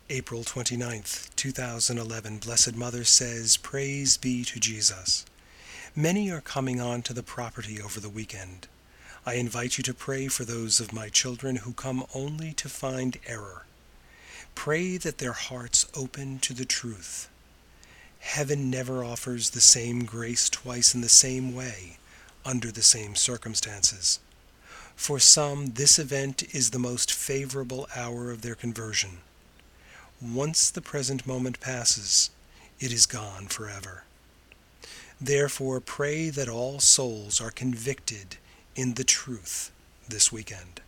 April 29th, 2011, Blessed Mother says, Praise be to Jesus. Many are coming on to the property over the weekend. I invite you to pray for those of my children who come only to find error. Pray that their hearts open to the truth. Heaven never offers the same grace twice in the same way, under the same circumstances. For some, this event is the most favorable hour of their conversion. Once the present moment passes, it is gone forever. Therefore, pray that all souls are convicted in the truth this weekend.